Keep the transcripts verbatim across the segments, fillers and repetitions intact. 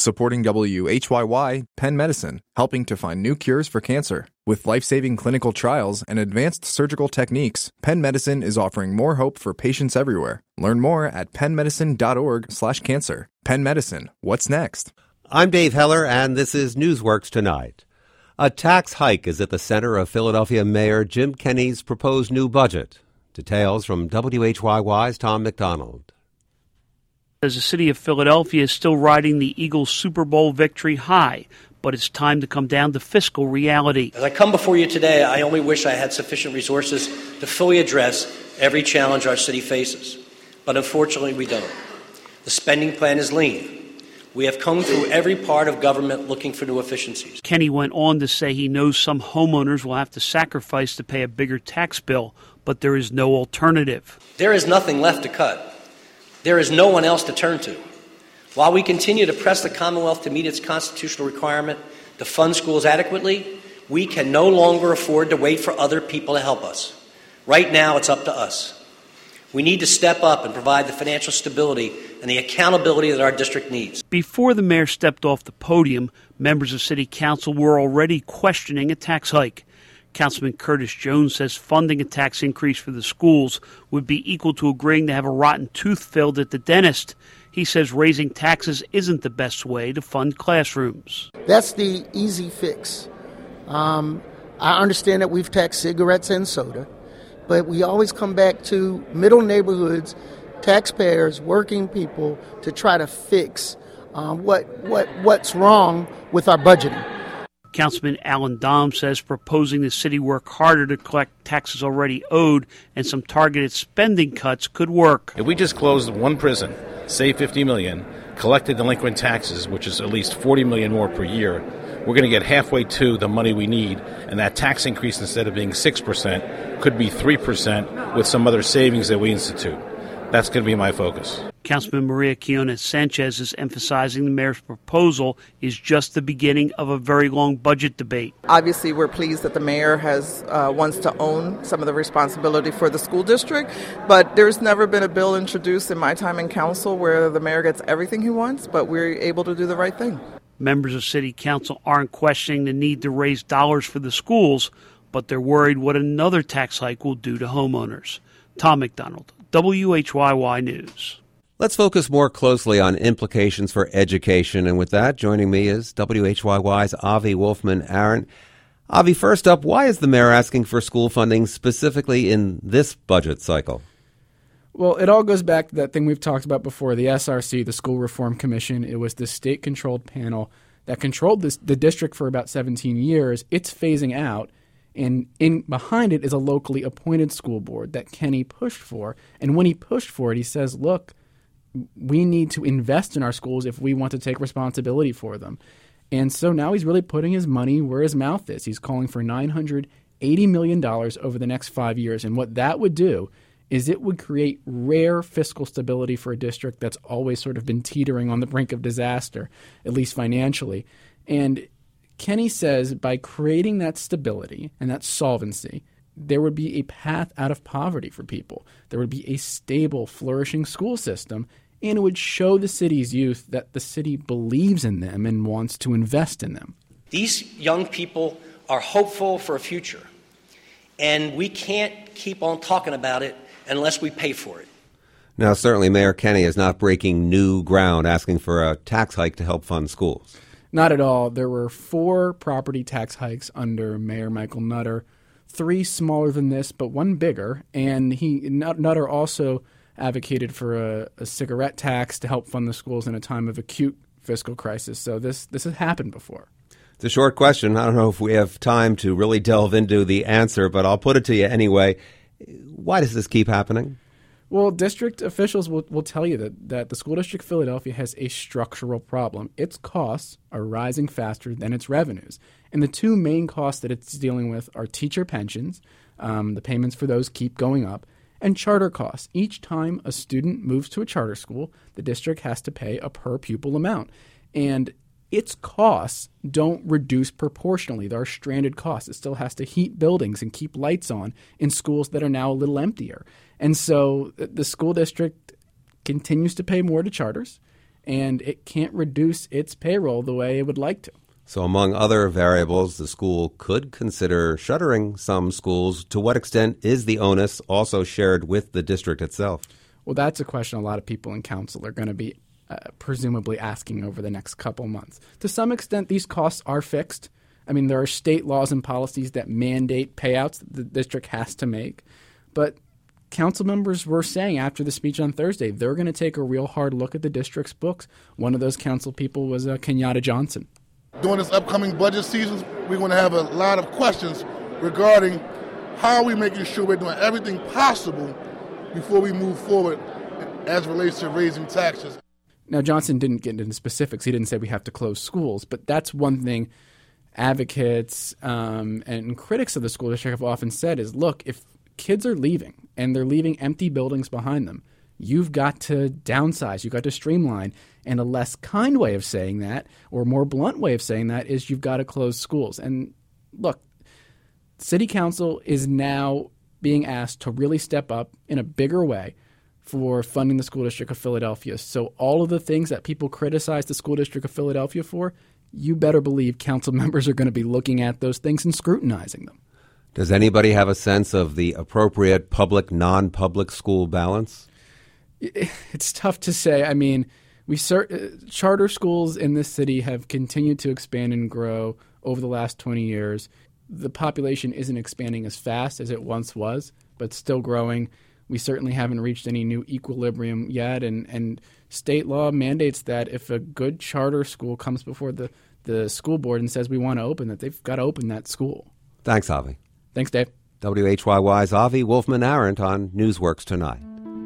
Supporting W H Y Y, Penn Medicine, helping to find new cures for cancer. With life-saving clinical trials and advanced surgical techniques, Penn Medicine is offering more hope for patients everywhere. Learn more at pennmedicine.org slash cancer. Penn Medicine, what's next? I'm Dave Heller, and this is Newsworks Tonight. A tax hike is at the center of Philadelphia Mayor Jim Kenney's proposed new budget. Details from W H Y Y's Tom McDonald. As the city of Philadelphia is still riding the Eagles' Super Bowl victory high, but it's time to come down to fiscal reality. As I come before you today, I only wish I had sufficient resources to fully address every challenge our city faces. But unfortunately, we don't. The spending plan is lean. We have combed through every part of government looking for new efficiencies. Kenney went on to say he knows some homeowners will have to sacrifice to pay a bigger tax bill, but there is no alternative. There is nothing left to cut. There is no one else to turn to. While we continue to press the Commonwealth to meet its constitutional requirement to fund schools adequately, we can no longer afford to wait for other people to help us. Right now, it's up to us. We need to step up and provide the financial stability and the accountability that our district needs. Before the mayor stepped off the podium, members of City Council were already questioning a tax hike. Councilman Curtis Jones says funding a tax increase for the schools would be equal to agreeing to have a rotten tooth filled at the dentist. He says raising taxes isn't the best way to fund classrooms. That's the easy fix. Um, I understand that we've taxed cigarettes and soda, but we always come back to middle neighborhoods, taxpayers, working people to try to fix um, what what what's wrong with our budgeting. Councilman Alan Dom says proposing the city work harder to collect taxes already owed and some targeted spending cuts could work. If we just closed one prison, save fifty million dollars, collected delinquent taxes, which is at least forty million dollars more per year, we're going to get halfway to the money we need, and that tax increase, instead of being six percent, could be three percent with some other savings that we institute. That's going to be my focus. Councilman Maria Quiñones Sanchez is emphasizing the mayor's proposal is just the beginning of a very long budget debate. Obviously, we're pleased that the mayor has uh, wants to own some of the responsibility for the school district, but there's never been a bill introduced in my time in council where the mayor gets everything he wants, but we're able to do the right thing. Members of City Council aren't questioning the need to raise dollars for the schools, but they're worried what another tax hike will do to homeowners. Tom McDonald, W H Y Y News. Let's focus more closely on implications for education. And with that, joining me is W H Y Y's Avi Wolfman-Arent. Avi, first up, why is the mayor asking for school funding specifically in this budget cycle? Well, it all goes back to that thing we've talked about before, the S R C, the School Reform Commission. It was the state-controlled panel that controlled this, the district for about seventeen years. It's phasing out. And in behind it is a locally appointed school board that Kenney pushed for. And when he pushed for it, he says, look, we need to invest in our schools if we want to take responsibility for them. And so now he's really putting his money where his mouth is. He's calling for nine hundred eighty million dollars over the next five years. And what that would do is it would create rare fiscal stability for a district that's always sort of been teetering on the brink of disaster, at least financially. And Kenney says by creating that stability and that solvency, there would be a path out of poverty for people. There would be a stable, flourishing school system, and it would show the city's youth that the city believes in them and wants to invest in them. These young people are hopeful for a future, and we can't keep on talking about it unless we pay for it. Now, certainly Mayor Kenney is not breaking new ground asking for a tax hike to help fund schools. Not at all. There were four property tax hikes under Mayor Michael Nutter, three smaller than this, but one bigger. And he Nutter also advocated for a, a cigarette tax to help fund the schools in a time of acute fiscal crisis. So this this has happened before. It's a short question. I don't know if we have time to really delve into the answer, but I'll put it to you anyway. Why does this keep happening? Well, district officials will, will tell you that, that the School District of Philadelphia has a structural problem. Its costs are rising faster than its revenues. And the two main costs that it's dealing with are teacher pensions, um, the payments for those keep going up, and charter costs. Each time a student moves to a charter school, the district has to pay a per pupil amount. And its costs don't reduce proportionally. There are stranded costs. It still has to heat buildings and keep lights on in schools that are now a little emptier. And so the school district continues to pay more to charters, and it can't reduce its payroll the way it would like to. So among other variables, the school could consider shuttering some schools. To what extent is the onus also shared with the district itself? Well, that's a question a lot of people in council are going to be uh, presumably asking over the next couple months. To some extent, these costs are fixed. I mean, there are state laws and policies that mandate payouts that the district has to make. But council members were saying after the speech on Thursday, they're going to take a real hard look at the district's books. One of those council people was uh, Kenyatta Johnson. During this upcoming budget season, we're going to have a lot of questions regarding how are we making sure we're doing everything possible before we move forward as relates to raising taxes. Now, Johnson didn't get into specifics. He didn't say we have to close schools, but that's one thing advocates um, and critics of the school district have often said is, look, if kids are leaving and they're leaving empty buildings behind them, you've got to downsize, you've got to streamline. And a less kind way of saying that, or more blunt way of saying that, is you've got to close schools. And look, City Council is now being asked to really step up in a bigger way for funding the School District of Philadelphia. So all of the things that people criticize the School District of Philadelphia for, you better believe council members are going to be looking at those things and scrutinizing them. Does anybody have a sense of the appropriate public, non-public school balance? It's tough to say. I mean, we cert- charter schools in this city have continued to expand and grow over the last twenty years. The population isn't expanding as fast as it once was, but still growing. We certainly haven't reached any new equilibrium yet, and, and state law mandates that if a good charter school comes before the, the school board and says we want to open it, they've got to open that school. Thanks, Avi. Thanks, Dave. W H Y Y's Avi Wolfman-Arent on Newsworks Tonight.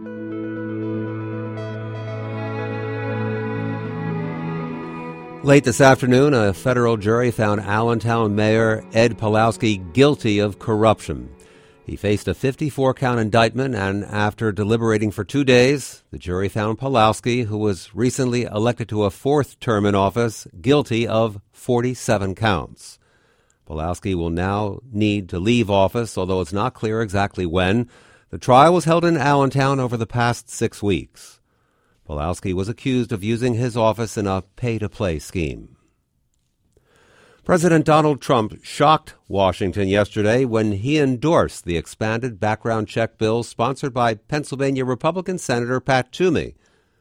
Late this afternoon, a federal jury found Allentown Mayor Ed Pawlowski guilty of corruption. He faced a fifty-four count indictment, and after deliberating for two days, the jury found Pawlowski, who was recently elected to a fourth term in office, guilty of forty-seven counts. Pawlowski will now need to leave office, although it's not clear exactly when. The trial was held in Allentown over the past six weeks. Pawlowski was accused of using his office in a pay-to-play scheme. President Donald Trump shocked Washington yesterday when he endorsed the expanded background check bill sponsored by Pennsylvania Republican Senator Pat Toomey.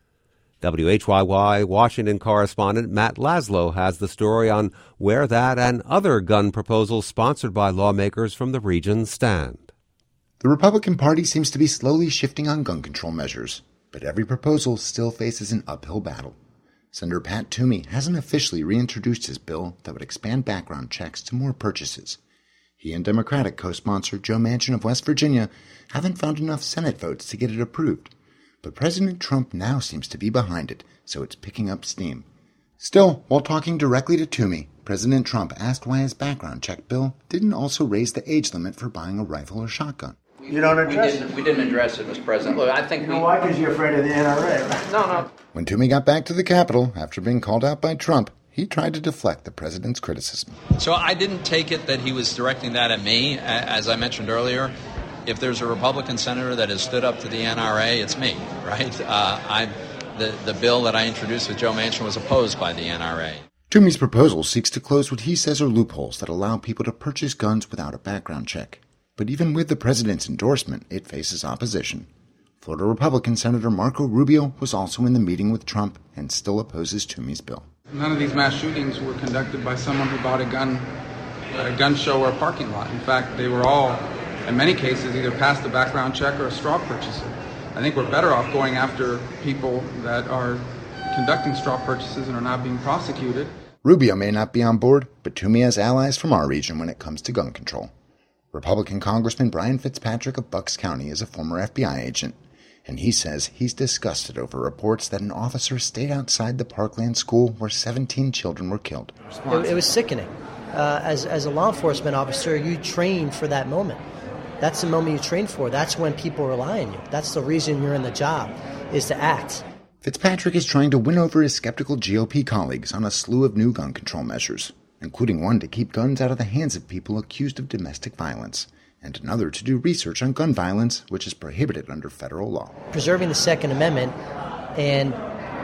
W H Y Y Washington correspondent Matt Laszlo has the story on where that and other gun proposals sponsored by lawmakers from the region stand. The Republican Party seems to be slowly shifting on gun control measures, but every proposal still faces an uphill battle. Senator Pat Toomey hasn't officially reintroduced his bill that would expand background checks to more purchases. He and Democratic co-sponsor Joe Manchin of West Virginia haven't found enough Senate votes to get it approved. But President Trump now seems to be behind it, so it's picking up steam. Still, while talking directly to Toomey, President Trump asked why his background check bill didn't also raise the age limit for buying a rifle or shotgun. You don't address we didn't, we didn't address it, Mister President. Look, I think you know we, why? Because you're afraid of the N R A, right? No, no. When Toomey got back to the Capitol after being called out by Trump, he tried to deflect the president's criticism. So I didn't take it that he was directing that at me. As I mentioned earlier, if there's a Republican senator that has stood up to the N R A, it's me, right? Uh, I, the, the bill that I introduced with Joe Manchin was opposed by the N R A. Toomey's proposal seeks to close what he says are loopholes that allow people to purchase guns without a background check. But even with the president's endorsement, it faces opposition. Florida Republican Senator Marco Rubio was also in the meeting with Trump and still opposes Toomey's bill. None of these mass shootings were conducted by someone who bought a gun at a gun show or a parking lot. In fact, they were all, in many cases, either passed a background check or a straw purchaser. I think we're better off going after people that are conducting straw purchases and are not being prosecuted. Rubio may not be on board, but Toomey has allies from our region when it comes to gun control. Republican Congressman Brian Fitzpatrick of Bucks County is a former F B I agent, and he says he's disgusted over reports that an officer stayed outside the Parkland school where seventeen children were killed. It, it was sickening. Uh, as, as a law enforcement officer, you train for that moment. That's the moment you train for. That's when people rely on you. That's the reason you're in the job, is to act. Fitzpatrick is trying to win over his skeptical G O P colleagues on a slew of new gun control measures, including one to keep guns out of the hands of people accused of domestic violence, and another to do research on gun violence, which is prohibited under federal law. Preserving the Second Amendment and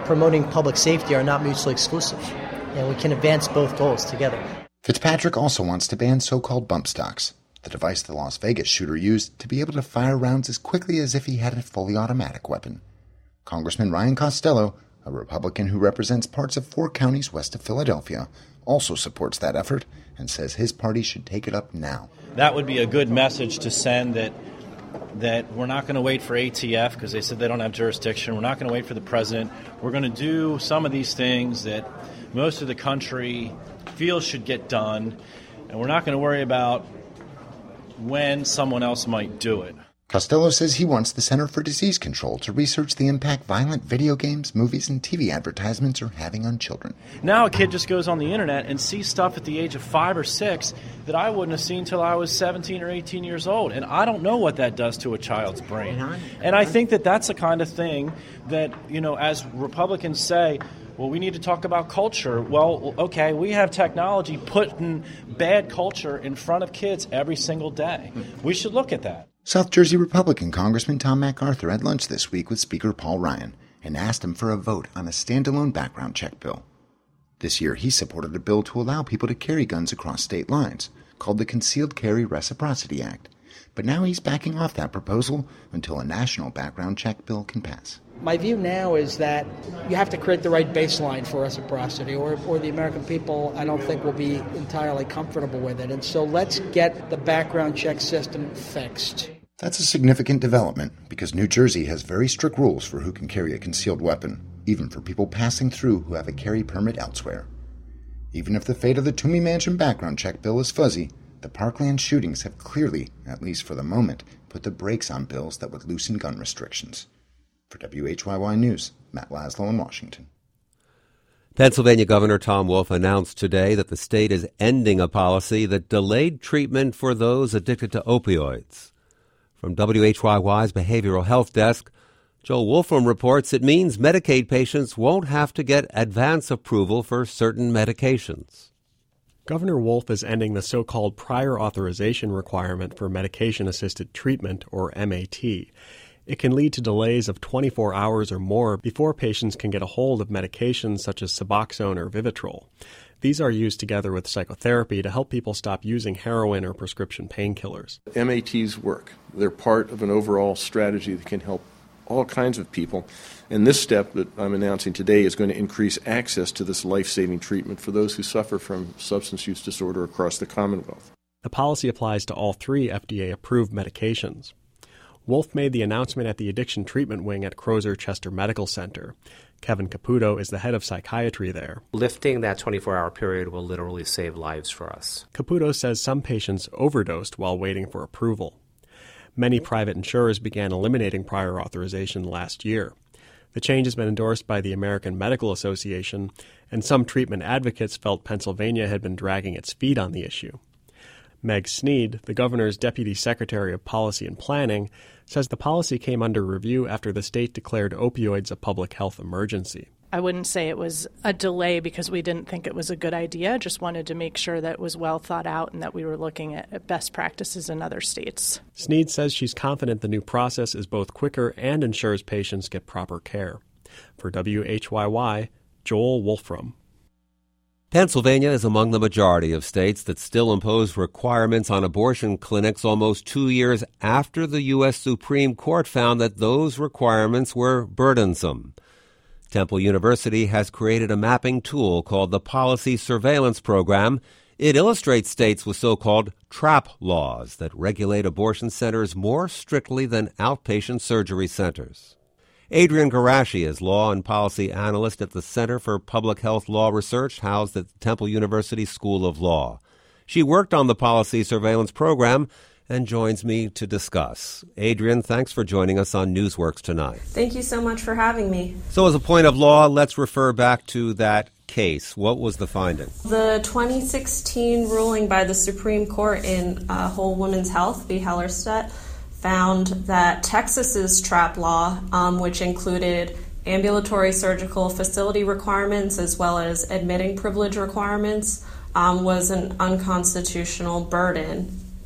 promoting public safety are not mutually exclusive, and we can advance both goals together. Fitzpatrick also wants to ban so-called bump stocks, the device the Las Vegas shooter used to be able to fire rounds as quickly as if he had a fully automatic weapon. Congressman Ryan Costello, a Republican who represents parts of four counties west of Philadelphia, also supports that effort and says his party should take it up now. That would be a good message to send that that we're not going to wait for A T F because they said they don't have jurisdiction. We're not going to wait for the president. We're going to do some of these things that most of the country feels should get done, and we're not going to worry about when someone else might do it. Costello says he wants the Center for Disease Control to research the impact violent video games, movies, and T V advertisements are having on children. Now a kid just goes on the internet and sees stuff at the age of five or six that I wouldn't have seen till I was seventeen or eighteen years old. And I don't know what that does to a child's brain. And I think that that's the kind of thing that, you know, as Republicans say, well, we need to talk about culture. Well, okay, we have technology putting bad culture in front of kids every single day. We should look at that. South Jersey Republican Congressman Tom MacArthur had lunch this week with Speaker Paul Ryan and asked him for a vote on a standalone background check bill. This year, he supported a bill to allow people to carry guns across state lines, called the Concealed Carry Reciprocity Act. But now he's backing off that proposal until a national background check bill can pass. My view now is that you have to create the right baseline for reciprocity, or, or the American people, I don't think, will be entirely comfortable with it. And so let's get the background check system fixed. That's a significant development because New Jersey has very strict rules for who can carry a concealed weapon, even for people passing through who have a carry permit elsewhere. Even if the fate of the Toomey Mansion background check bill is fuzzy, the Parkland shootings have clearly, at least for the moment, put the brakes on bills that would loosen gun restrictions. For W H Y Y News, Matt Laszlo in Washington. Pennsylvania Governor Tom Wolf announced today that the state is ending a policy that delayed treatment for those addicted to opioids. From W H Y Y's Behavioral Health Desk, Joel Wolfram reports it means Medicaid patients won't have to get advance approval for certain medications. Governor Wolf is ending the so-called prior authorization requirement for medication-assisted treatment, or M A T. It can lead to delays of twenty-four hours or more before patients can get a hold of medications such as Suboxone or Vivitrol. These are used together with psychotherapy to help people stop using heroin or prescription painkillers. M A Ts work. They're part of an overall strategy that can help all kinds of people. And this step that I'm announcing today is going to increase access to this life-saving treatment for those who suffer from substance use disorder across the Commonwealth. The policy applies to all three F D A-approved medications. Wolf made the announcement at the Addiction Treatment Wing at Crozer Chester Medical Center. Kevin Caputo is the head of psychiatry there. Lifting that twenty-four hour period will literally save lives for us. Caputo says some patients overdosed while waiting for approval. Many private insurers began eliminating prior authorization last year. The change has been endorsed by the American Medical Association, and some treatment advocates felt Pennsylvania had been dragging its feet on the issue. Meg Snead, the governor's deputy secretary of policy and planning, says the policy came under review after the state declared opioids a public health emergency. I wouldn't say it was a delay because we didn't think it was a good idea. Just wanted to make sure that it was well thought out and that we were looking at best practices in other states. Snead says she's confident the new process is both quicker and ensures patients get proper care. For W H Y Y, Joel Wolfram. Pennsylvania is among the majority of states that still impose requirements on abortion clinics almost two years after the U S Supreme Court found that those requirements were burdensome. Temple University has created a mapping tool called the Policy Surveillance Program. It illustrates states with so-called TRAP laws that regulate abortion centers more strictly than outpatient surgery centers. Adrian Garashi is law and policy analyst at the Center for Public Health Law Research, housed at the Temple University School of Law. She worked on the Policy Surveillance Program and joins me to discuss. Adrian, thanks for joining us on Newsworks tonight. Thank you so much for having me. So as a point of law, let's refer back to that case. What was the finding? The twenty sixteen ruling by the Supreme Court in uh, Whole Women's Health v. Hellerstedt found that Texas's TRAP law, um, which included ambulatory surgical facility requirements as well as admitting privilege requirements, um, was an unconstitutional burden.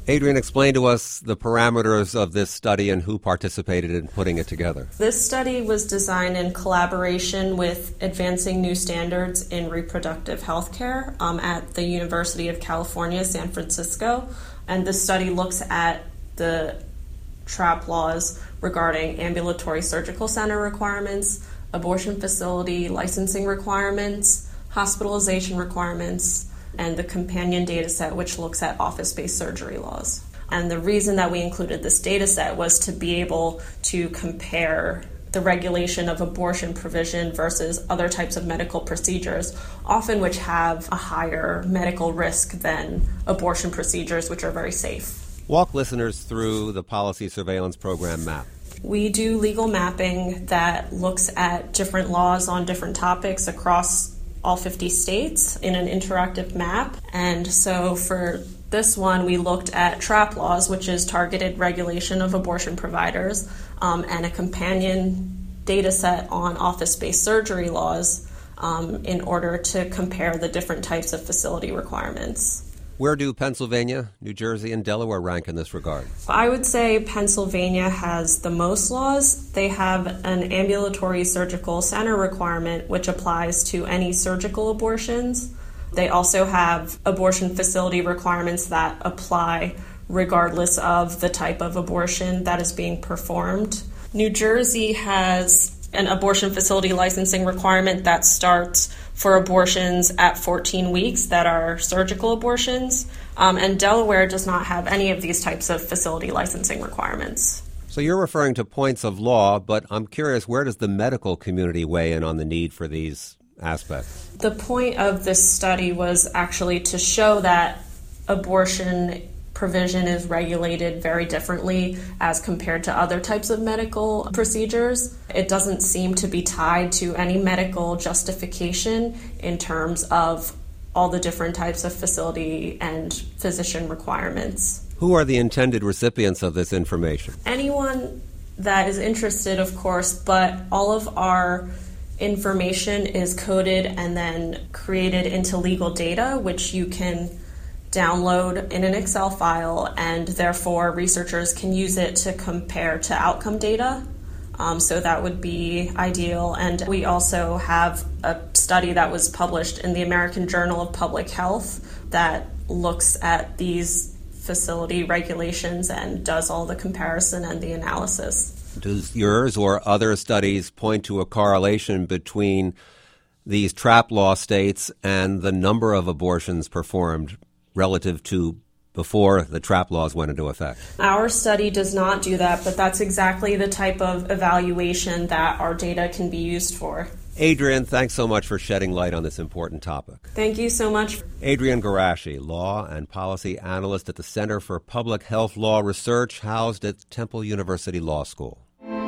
Adrienne, explain to us the parameters of this study and who participated in putting it together. This study was designed in collaboration with Advancing New Standards in Reproductive Health Care um, at the University of California, San Francisco. And this study looks at the TRAP laws regarding ambulatory surgical center requirements, abortion facility licensing requirements, hospitalization requirements, and the companion data set, which looks at office-based surgery laws. And the reason that we included this data set was to be able to compare the regulation of abortion provision versus other types of medical procedures, often which have a higher medical risk than abortion procedures, which are very safe. Walk listeners through the Policy Surveillance Program map. We do legal mapping that looks at different laws on different topics across all fifty states in an interactive map. And so for this one, we looked at TRAP laws, which is targeted regulation of abortion providers, um, and a companion data set on office-based surgery laws um, in order to compare the different types of facility requirements. Where do Pennsylvania, New Jersey, and Delaware rank in this regard? I would say Pennsylvania has the most laws. They have an ambulatory surgical center requirement, which applies to any surgical abortions. They also have abortion facility requirements that apply regardless of the type of abortion that is being performed. New Jersey has an abortion facility licensing requirement that starts for abortions at fourteen weeks that are surgical abortions, um, and Delaware does not have any of these types of facility licensing requirements. So you're referring to points of law, but I'm curious, where does the medical community weigh in on the need for these aspects? The point of this study was actually to show that abortion provision is regulated very differently as compared to other types of medical procedures. It doesn't seem to be tied to any medical justification in terms of all the different types of facility and physician requirements. Who are the intended recipients of this information? Anyone that is interested, of course, but all of our information is coded and then created into legal data, which you can download in an Excel file, and therefore researchers can use it to compare to outcome data. Um, so that would be ideal. And we also have a study that was published in the American Journal of Public Health that looks at these facility regulations and does all the comparison and the analysis. Does yours or other studies point to a correlation between these TRAP law states and the number of abortions performed relative to before the TRAP laws went into effect? Our study does not do that, but that's exactly the type of evaluation that our data can be used for. Adrienne, thanks so much for shedding light on this important topic. Thank you so much. Adrienne Garashi, law and policy analyst at the Center for Public Health Law Research, housed at Temple University Law School.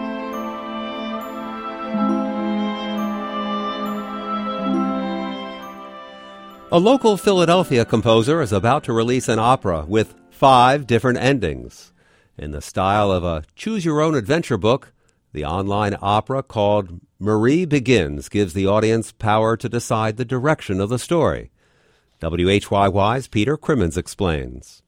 A local Philadelphia composer is about to release an opera with five different endings. In the style of a choose-your-own-adventure book, the online opera called Marie Begins gives the audience power to decide the direction of the story. W H Y Y's Peter Crimmins explains.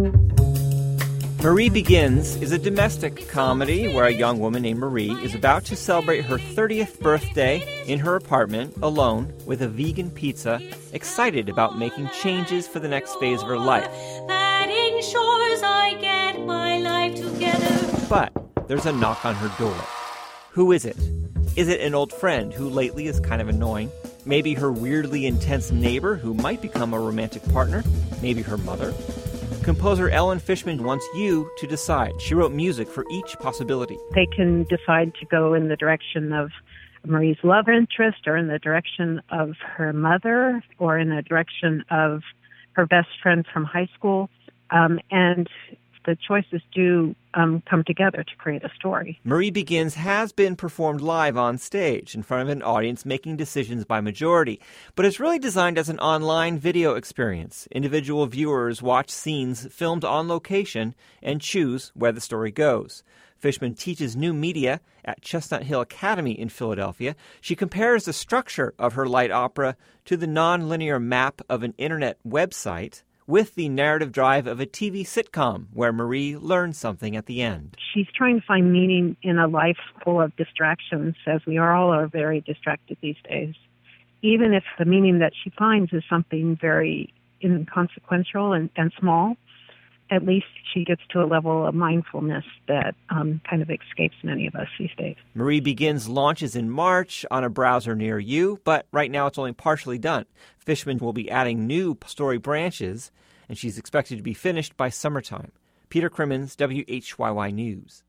Marie Begins is a domestic comedy where a young woman named Marie is about to celebrate her thirtieth birthday in her apartment alone with a vegan pizza, excited about making changes for the next phase of her life. That ensures I get my life together. But there's a knock on her door. Who is it? Is it an old friend who lately is kind of annoying? Maybe her weirdly intense neighbor who might become a romantic partner? Maybe her mother? Composer Ellen Fishman wants you to decide. She wrote music for each possibility. They can decide to go in the direction of Marie's love interest, or in the direction of her mother, or in the direction of her best friend from high school. Um, and the choices do um, come together to create a story. Marie Begins has been performed live on stage in front of an audience making decisions by majority, but it's really designed as an online video experience. Individual viewers watch scenes filmed on location and choose where the story goes. Fishman teaches new media at Chestnut Hill Academy in Philadelphia. She compares the structure of her light opera to the nonlinear map of an internet website, with the narrative drive of a T V sitcom where Marie learns something at the end. She's trying to find meaning in a life full of distractions, as we are all are very distracted these days. Even if the meaning that she finds is something very inconsequential and, and small, at least she gets to a level of mindfulness that um, kind of escapes many of us these days. Marie Begins launches in March on a browser near you, but right now it's only partially done. Fishman will be adding new story branches, and she's expected to be finished by summertime. Peter Crimmins, W H Y Y News.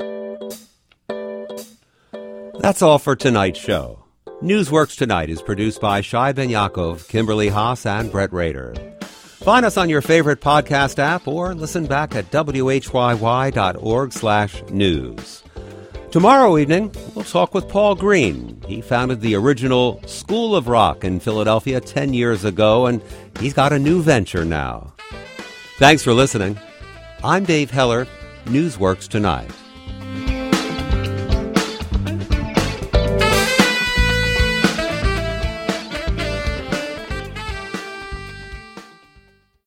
That's all for tonight's show. Newsworks Tonight is produced by Shai Ben Yaakov, Kimberly Haas, and Brett Rader. Find us on your favorite podcast app or listen back at W H Y Y dot org slash news. Tomorrow evening, we'll talk with Paul Green. He founded the original School of Rock in Philadelphia ten years ago, and he's got a new venture now. Thanks for listening. I'm Dave Heller, Newsworks Tonight.